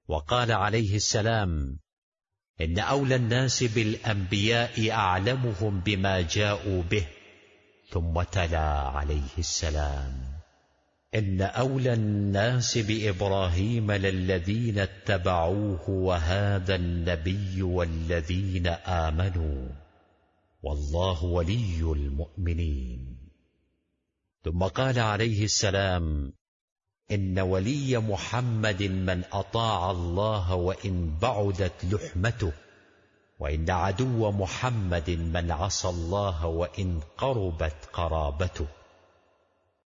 وقال عليه السلام: إن أولى الناس بالأنبياء أعلمهم بما جاءوا به. ثم تلا عليه السلام: إن أولى الناس بإبراهيم للذين اتبعوه وهذا النبي والذين آمنوا والله ولي المؤمنين. ثم قال عليه السلام: إن ولي محمد من أطاع الله وإن بعدت لحمته، وإن عدو محمد من عصى الله وإن قربت قرابته.